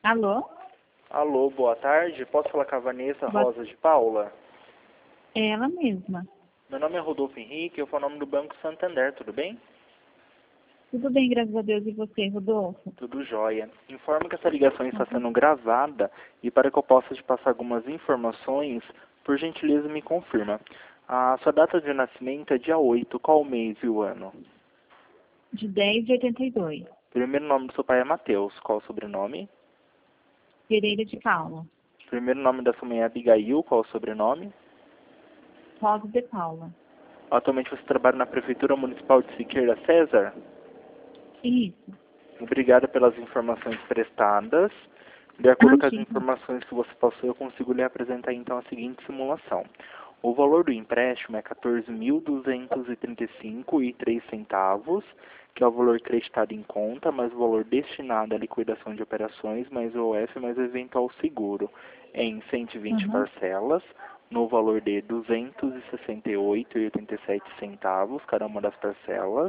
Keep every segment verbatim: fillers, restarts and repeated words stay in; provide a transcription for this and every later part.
Alô? Alô, boa tarde. Posso falar com a Vanessa Boa... Rosa de Paula? É ela mesma. Meu nome é Rodolfo Henrique, eu falo o nome do Banco Santander, tudo bem? Tudo bem, graças a Deus. E você, Rodolfo? Tudo jóia. Informo que essa ligação está sendo gravada e para que eu possa te passar algumas informações, por gentileza me confirma. A sua data de nascimento é dia oito, qual o mês e o ano? De dez de oitenta e dois. Primeiro nome do seu pai é Matheus, qual o sobrenome? Pereira de Paula. Primeiro nome da sua mãe é Abigail, qual o sobrenome? Rosa de Paula. Atualmente você trabalha na Prefeitura Municipal de Siqueira César? Isso. Obrigado pelas informações prestadas. De acordo com as Imagina. informações que você passou, eu consigo lhe apresentar então a seguinte simulação. O valor do empréstimo é quatorze mil duzentos e trinta e cinco reais e três centavos, que é o valor creditado em conta, mais o valor destinado à liquidação de operações, mais o O F, mais o eventual seguro, em cento e vinte Uhum. parcelas, no valor de duzentos e sessenta e oito reais e oitenta e sete centavos, cada uma das parcelas.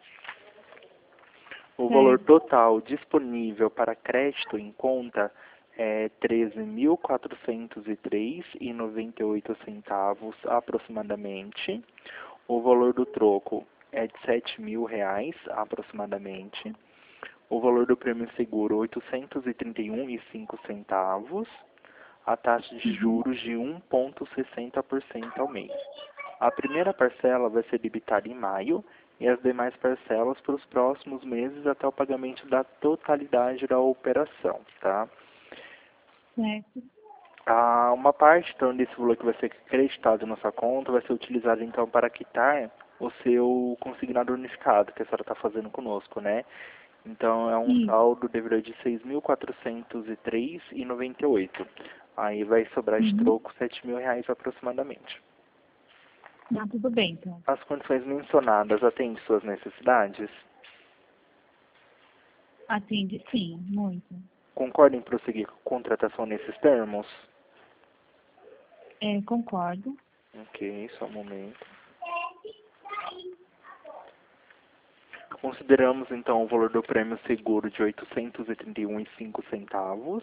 O valor Certo. total disponível para crédito em conta é treze mil quatrocentos e três reais e noventa e oito centavos aproximadamente. O valor do troco é de sete mil reais aproximadamente. O valor do prêmio seguro oitocentos e trinta e um reais e cinco centavos. A taxa de Uhum. juros de um vírgula sessenta por cento ao mês. A primeira parcela vai ser debitada em maio e as demais parcelas para os próximos meses até o pagamento da totalidade da operação, tá? Certo. Ah, uma parte então desse valor que vai ser creditado na sua conta vai ser utilizado então para quitar o seu consignado unificado que a senhora está fazendo conosco, né? Então é um Isso. saldo devido de seis mil quatrocentos e três reais e noventa e oito centavos. Aí vai sobrar de Uhum. troco sete mil reais aproximadamente. Não, tudo bem, então. As condições mencionadas atendem suas necessidades? Atende sim, muito. Concorda em prosseguir com a contratação nesses termos? É, concordo. Ok, só um momento. Consideramos então o valor do prêmio seguro de oitocentos e trinta e um reais e cinco centavos.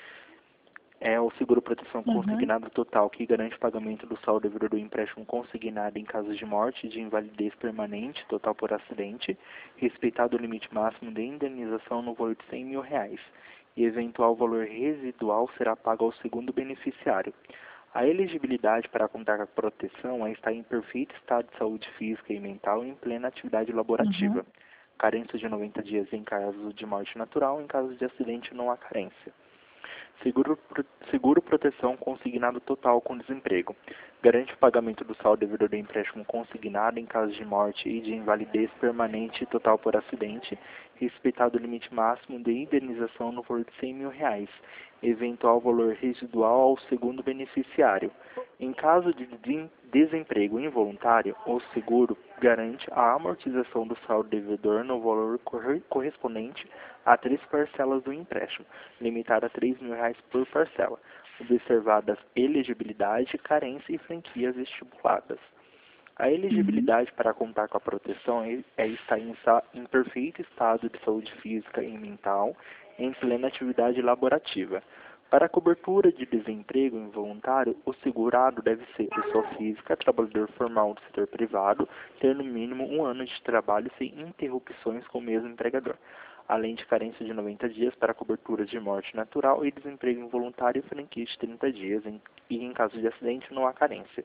É o seguro proteção Uhum. consignado total que garante o pagamento do saldo devido do empréstimo consignado em caso de morte e de invalidez permanente total por acidente, respeitado o limite máximo de indenização no valor de cem mil reais, e eventual valor residual será pago ao segundo beneficiário. A elegibilidade para contar com a proteção é estar em perfeito estado de saúde física e mental e em plena atividade Uhum. laborativa. Carência de noventa dias em caso de morte natural, em caso de acidente não há carência. Seguro, seguro proteção consignado total com desemprego. Garante o pagamento do saldo devido do empréstimo consignado em caso de morte e de invalidez permanente e total por acidente, respeitado o limite máximo de indenização no valor de cem mil reais, eventual valor residual ao segundo beneficiário. Em caso de desemprego involuntário, o seguro garante a amortização do saldo devedor no valor correspondente a três parcelas do empréstimo, limitada a três mil reais por parcela, observadas elegibilidade, carência e franquias estipuladas. A Uhum. elegibilidade para contar com a proteção é estar em, em perfeito estado de saúde física e mental, em plena atividade laborativa. Para a cobertura de desemprego involuntário, o segurado deve ser pessoa física, trabalhador formal do setor privado, ter no mínimo um ano de trabalho sem interrupções com o mesmo empregador, além de carência de noventa dias para cobertura de morte natural e desemprego involuntário e franquia de trinta dias, em, e em caso de acidente não há carência.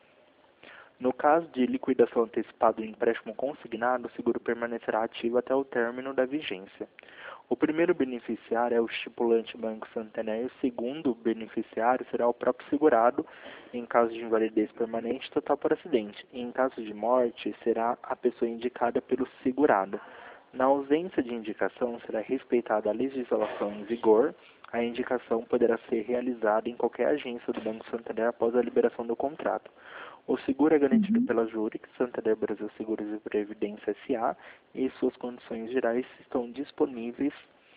No caso de liquidação antecipada do empréstimo consignado, o seguro permanecerá ativo até o término da vigência. O primeiro beneficiário é o estipulante Banco Santander, o segundo beneficiário será o próprio segurado, em caso de invalidez permanente total por acidente. E em caso de morte, será a pessoa indicada pelo segurado. Na ausência de indicação, será respeitada a legislação em vigor. A indicação poderá ser realizada em qualquer agência do Banco Santander após a liberação do contrato. O seguro é garantido Uhum. pela Jurix, Santander Brasil Seguros e Previdência S A, e suas condições gerais estão disponíveis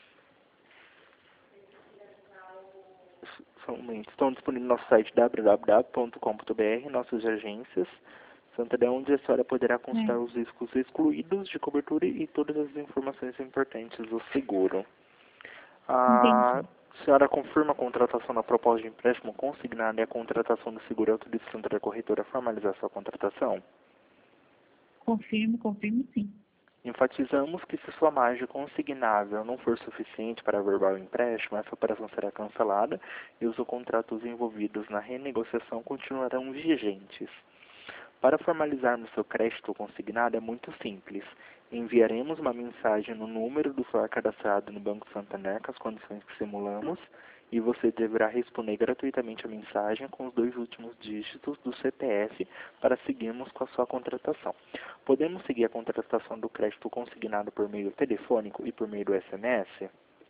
estão disponíveis no nosso site w w w ponto com ponto b r, nossas agências, Santander, onde a senhora poderá consultar É. os riscos excluídos de cobertura e todas as informações importantes do seguro. Ah, Entendi. senhora confirma a contratação da proposta de empréstimo consignada e a contratação do seguro e autorização da corretora a formalizar sua contratação? Confirmo, confirmo sim. Enfatizamos que se sua margem consignável não for suficiente para averbar o empréstimo, essa operação será cancelada e os contratos envolvidos na renegociação continuarão vigentes. Para formalizarmos seu crédito consignado é muito simples. Enviaremos uma mensagem no número do celular cadastrado no Banco Santander com as condições que simulamos e você deverá responder gratuitamente a mensagem com os dois últimos dígitos do C P F para seguirmos com a sua contratação. Podemos seguir a contratação do crédito consignado por meio telefônico e por meio do S M S?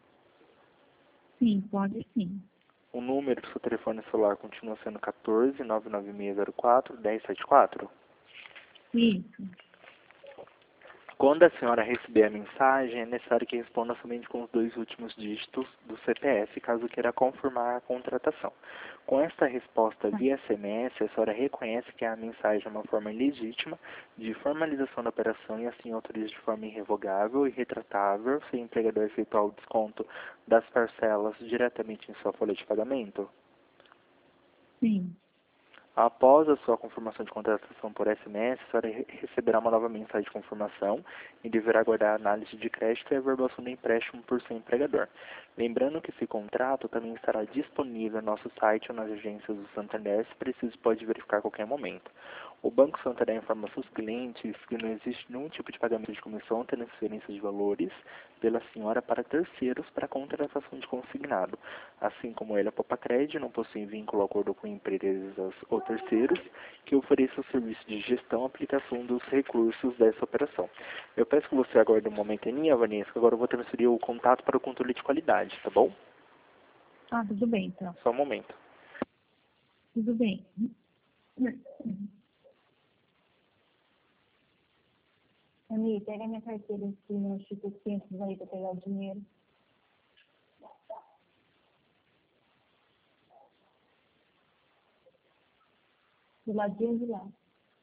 Sim, pode sim. O número do seu telefone celular continua sendo quatorze, nove nove seis zero quatro, um zero sete quatro? Isso. Quando a senhora receber a mensagem, é necessário que responda somente com os dois últimos dígitos do C P F, caso queira confirmar a contratação. Com esta resposta via S M S, a senhora reconhece que a mensagem é uma forma legítima de formalização da operação e assim autoriza de forma irrevogável e retratável se o empregador efetuar o desconto das parcelas diretamente em sua folha de pagamento? Sim. Após a sua confirmação de contratação por S M S, a senhora receberá uma nova mensagem de confirmação e deverá aguardar a análise de crédito e a averbação do empréstimo por seu empregador. Lembrando que esse contrato também estará disponível no nosso site ou nas agências do Santander, se preciso pode verificar a qualquer momento. O Banco Santander informa seus clientes que não existe nenhum tipo de pagamento de comissão ou transferência de valores pela senhora para terceiros para contratação de consignado. Assim como ele, a Popacred não possui vínculo ou acordo com empresas ou terceiros que ofereçam o serviço de gestão e aplicação dos recursos dessa operação. Eu peço que você aguarde um momento em linha, Vanessa, que agora eu vou transferir o contato para o controle de qualidade, tá bom? Ah, tudo bem, então. Só um momento. Tudo bem. Ami, pega minha carteira aqui no Instituto Ciências aí para pegar o dinheiro. Do ladinho de lá.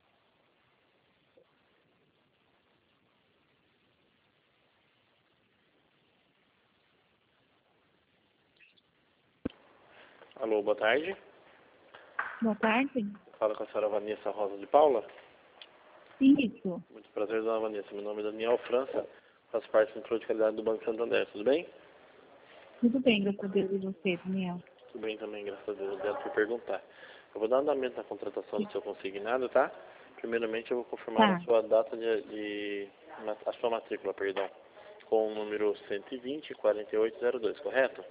Alô, boa tarde. Boa tarde. Fala com a senhora Vanessa Rosa de Paula. Isso. Muito prazer, dona Vanessa. Meu nome é Daniel França, faço parte do controle de qualidade do Banco Santander. Tudo bem? Tudo bem, graças a Deus, e você, Daniel? Tudo bem também, graças a Deus. Obrigado por perguntar. Eu vou dar andamento na contratação do seu consignado, tá? Primeiramente, eu vou confirmar Tá. a sua data de, de... a sua matrícula, perdão, com o número cento e vinte, quarenta e oito zero dois, correto?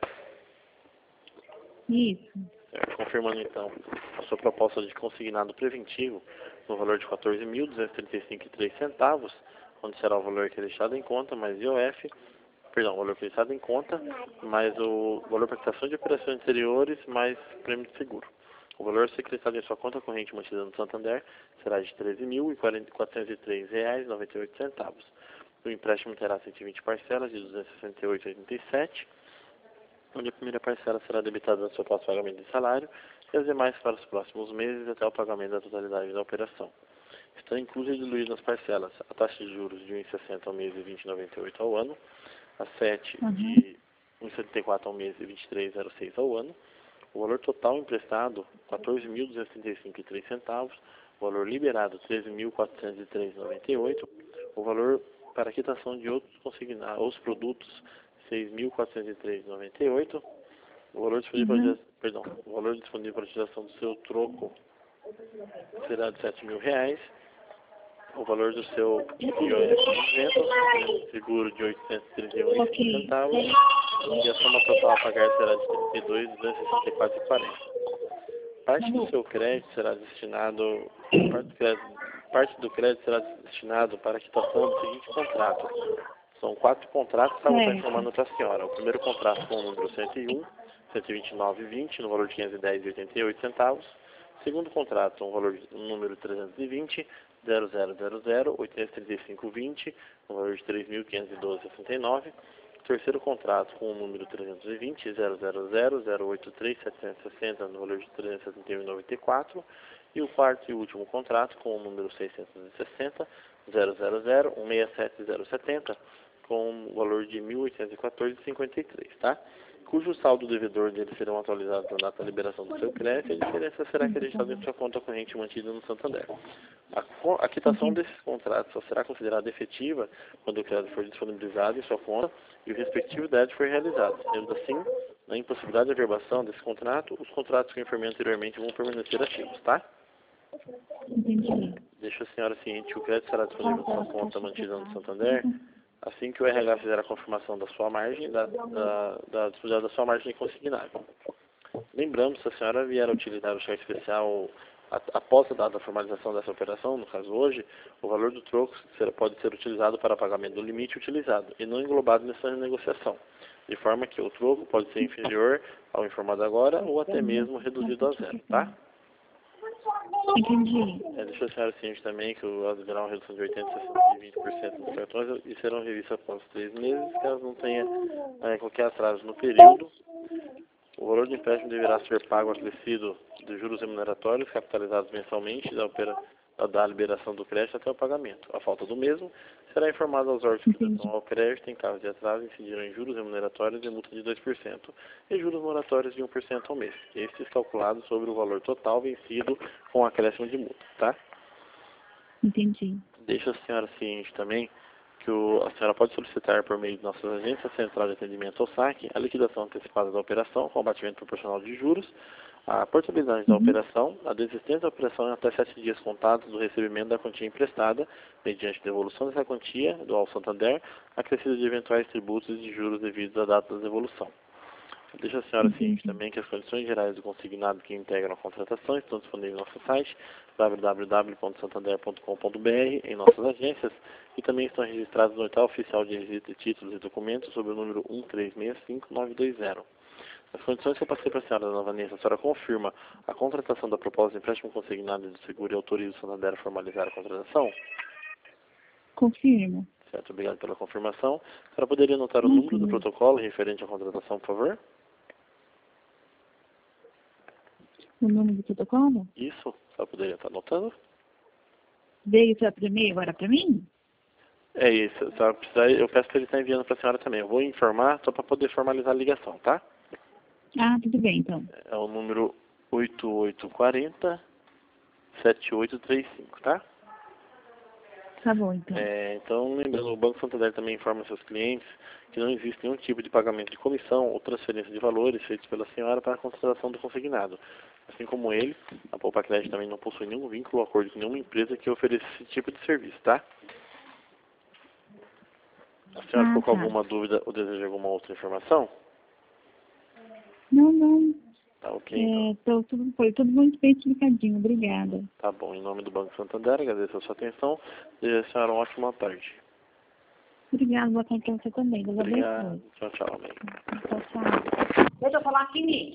Isso. Certo. Confirmando, então, a sua proposta de consignado preventivo no valor de quatorze mil duzentos e trinta e cinco reais e três centavos, onde será o valor que é deixado em conta, mais I O F, perdão, o valor que é deixado em conta, mais o valor para prestação de operações anteriores, mais prêmio de seguro. O valor a ser acrescido em sua conta corrente mantida no Santander será de treze mil quatrocentos e três reais e noventa e oito centavos. O empréstimo terá cento e vinte parcelas de duzentos e sessenta e oito reais e oitenta e sete centavos, onde a primeira parcela será debitada no seu próximo pagamento de salário e as demais para os próximos meses até o pagamento da totalidade da operação. Estão inclusas e diluídas nas parcelas a taxa de juros de um vírgula sessenta ao mês e vinte vírgula noventa e oito ao ano, a sete Uhum. de um vírgula setenta e quatro ao mês e vinte e três vírgula zero seis ao ano, o valor total emprestado quatorze mil duzentos e trinta e cinco reais e três centavos, o valor liberado treze mil quatrocentos e três reais e noventa e oito centavos, o valor para quitação de outros consignados, os produtos seis mil quatrocentos e três reais e noventa e oito centavos, o valor disponível Uhum. para, perdão, o valor disponível para utilização do seu troco será de sete mil reais, o valor do seu I O F de isento, seguro de oitocentos e trinta e um reais e cinco centavos, e a soma total a pagar será de trinta e dois mil duzentos e sessenta e quatro reais e quarenta centavos. Parte do seu crédito será destinado, parte do crédito, parte do crédito será destinado para a quitação do seguinte contrato. São quatro contratos, estava Certo. informando para a senhora. O primeiro contrato com o número cento e um, cento e vinte e nove reais e vinte, no valor de quinhentos e dez reais e oitenta e oito centavos. Segundo contrato, um valor de, um número trezentos e vinte, zero zero zero zero, oitocentos e trinta e cinco reais e vinte, no valor de três mil quinhentos e doze reais e sessenta e nove centavos. Terceiro contrato com o número trezentos e vinte, zero zero zero, zero oito três, setecentos e sessenta, no valor de trezentos e setenta e um reais e noventa e quatro centavos. E o quarto e último contrato com o número seiscentos e sessenta, zero zero zero, cento e sessenta e sete, zero setenta, com o valor de mil oitocentos e quatorze reais e cinquenta e três centavos, tá? cujo saldo devedor dele serão atualizados na data da liberação do seu crédito, e a diferença será acreditada em sua conta corrente mantida no Santander. A, co- a quitação desses contratos só será considerada efetiva quando o crédito for disponibilizado em sua conta e o respectivo débito for realizado. Sendo assim, na impossibilidade de averbação desse contrato, os contratos que eu informei anteriormente vão permanecer ativos, tá? Entendi. Deixa a senhora ciente que o crédito será disponível na sua conta mantida no Santander assim que o R H fizer a confirmação da sua margem, da, da, da disponibilidade da sua margem consignável. Lembramos, se a senhora vier a utilizar o cheque especial a, após a data da formalização dessa operação, no caso hoje, o valor do troco será, pode ser utilizado para pagamento do limite utilizado e não englobado nessa negociação, de forma que o troco pode ser inferior ao informado agora ou até mesmo reduzido a zero, tá? Entendi. É, deixa a senhora ciente também que o haverá uma redução de oitenta por cento, sessenta e vinte por cento dos cartões e serão revistas após três meses, caso não tenha é, qualquer atraso no período. O valor do empréstimo deverá ser pago acrescido de juros remuneratórios capitalizados mensalmente da, opera, da liberação do crédito até o pagamento. A falta do mesmo será informado aos órgãos que prestam ao crédito em caso de atraso, incidirão em juros remuneratórios e multa de dois por cento e juros moratórios de um por cento ao mês. Estes calculados sobre o valor total vencido com acréscimo de multa, tá? Entendi. Deixa a senhora ciente também que o, a senhora pode solicitar por meio de nossas agências central de atendimento ao saque a liquidação antecipada da operação com abatimento proporcional de juros, a portabilidade da Uhum. operação, a desistência da operação em até sete dias contados do recebimento da quantia emprestada, mediante devolução dessa quantia do ao Santander, acrescido de eventuais tributos e de juros devidos à data da devolução. Deixa a senhora ciente também que as condições gerais do consignado que integram a contratação estão disponíveis no nosso site w w w ponto santander ponto com ponto b r, em nossas agências, e também estão registrados no Edital Oficial de Registro de Títulos e Documentos sob o número um três seis cinco nove dois zero. As condições que eu passei para a senhora, dona Vanessa, a senhora confirma a contratação da proposta de empréstimo consignado de seguro e autoriza o Santander a formalizar a contratação? Confirmo. Certo, obrigado pela confirmação. A senhora poderia anotar o número do protocolo referente à contratação, por favor? O número do protocolo? Isso, a senhora poderia estar anotando? Veio para primeiro, agora para mim? É isso, a senhora precisa, eu peço que ele está enviando para a senhora também. Eu vou informar só para poder formalizar a ligação, tá? Ah, tudo bem, então. É o número oito oito quatro zero, sete oito três cinco, tá? Tá bom, então. É, então, lembrando, o Banco Santander também informa seus clientes que não existe nenhum tipo de pagamento de comissão ou transferência de valores feitos pela senhora para a contratação do consignado. Assim como ele, a Poupa Crédito também não possui nenhum vínculo ou acordo com nenhuma empresa que ofereça esse tipo de serviço, tá? A senhora Ah, ficou com tá. alguma dúvida ou deseja alguma outra informação? Não, não. Tá ok, então. É, tô, tudo, foi tudo muito bem explicadinho. Obrigada. Tá bom, em nome do Banco Santander, agradeço a sua atenção. Desejo a senhora uma ótima tarde. Obrigada, boa tarde para você também. Deus Obrigado. abençoe. Tchau, tchau, amém. Tchau, tchau. Deixa eu falar aqui,